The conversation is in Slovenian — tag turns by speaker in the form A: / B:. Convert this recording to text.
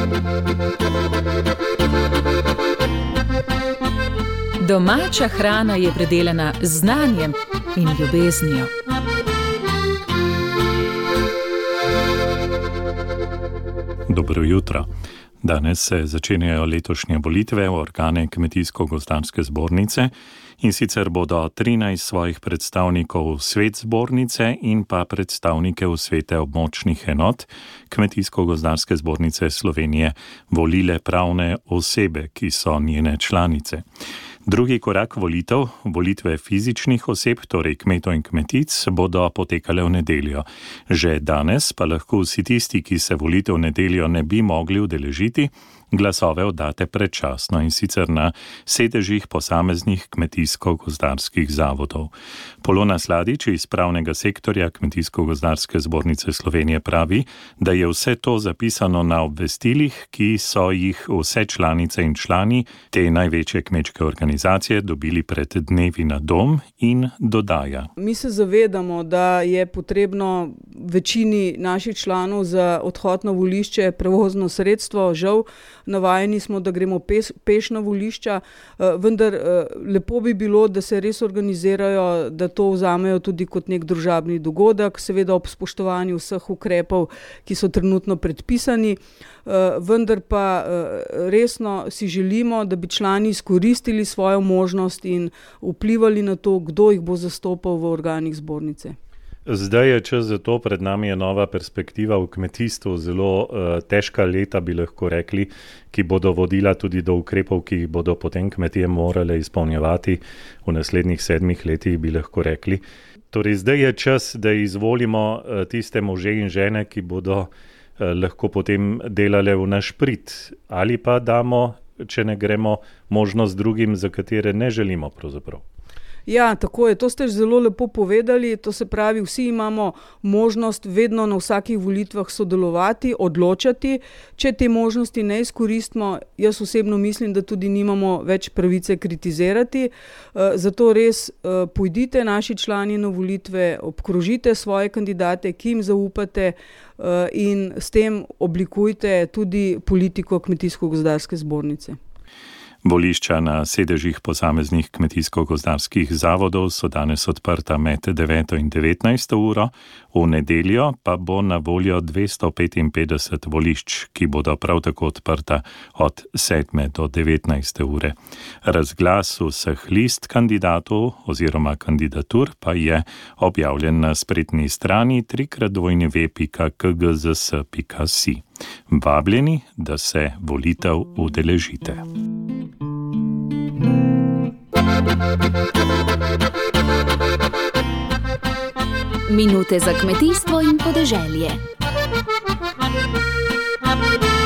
A: Domača hrana je predelana z znanjem in ljubeznijo.
B: Dobro jutro. Danes se začenjajo letošnje volitve v organe Kmetijsko-gozdarske zbornice in sicer bodo 13 svojih predstavnikov v svet zbornice in pa predstavnike v svete območnih enot Kmetijsko-gozdarske zbornice Slovenije volile pravne osebe, ki so njene članice. Drugi korak volitev, volitve fizičnih oseb, torej kmetov in kmetic, bodo potekale v nedeljo. Že danes pa lahko vsi tisti, ki se volitev v nedeljo ne bi mogli udeležiti, glasove oddate predčasno in sicer na sedežih posameznih kmetijsko-gozdarskih zavodov. Polona Sladič iz pravnega sektorja Kmetijsko-gozdarske zbornice Slovenije pravi, da je vse to zapisano na obvestilih, ki so jih vse članice in člani te največje kmečke organizacije dobili pred dnevi na dom, in dodaja.
C: Mi se zavedamo, da je potrebno večini naših članov za odhod na volišče prevozno sredstvo. Žal, navajeni smo, da gremo peš na volišča, vendar lepo bi bilo, da se res organizirajo, da to vzamejo tudi kot nek družabni dogodek, seveda ob spoštovanju vseh ukrepov, ki so trenutno predpisani, vendar pa resno si želimo, da bi člani izkoristili svojo možnost in vplivali na to, kdo jih bo zastopal v organih zbornice.
B: Zdaj je čas za to, pred nami je nova perspektiva v kmetijstvu, zelo težka leta bi lahko rekli, ki bodo vodila tudi do ukrepov, ki jih bodo potem kmetije morale izpolnjevati v naslednjih 7 letih, bi lahko rekli. Torej zdaj je čas, da izvolimo tiste može in žene, ki bodo lahko potem delale v naš prid, ali pa damo, če ne gremo, možnost drugim, za katere ne želimo pravzaprav.
C: Ja, tako je. To ste zelo lepo povedali. To se pravi, vsi imamo možnost vedno na vsakih volitvah sodelovati, odločati. Če te možnosti ne izkoristimo, jaz osebno mislim, da tudi nimamo več pravice kritizirati. Zato res pojdite naši člani na volitve, obkrožite svoje kandidate, ki jim zaupate, in s tem oblikujte tudi politiko Kmetijsko-gozdarske zbornice.
B: Volišča na sedežih posameznih kmetijsko-gozdarskih zavodov so danes odprta med 9 in 19 uro, v nedeljo pa bo na voljo 255 volišč, ki bodo prav tako odprta od 7 do 19 ure. Razglas vseh list kandidatov oziroma kandidatur pa je objavljen na spletni strani www.kgzs.si. Vabljeni, da se volitev udeležite.
D: Minute za kmetijstvo in podeželje.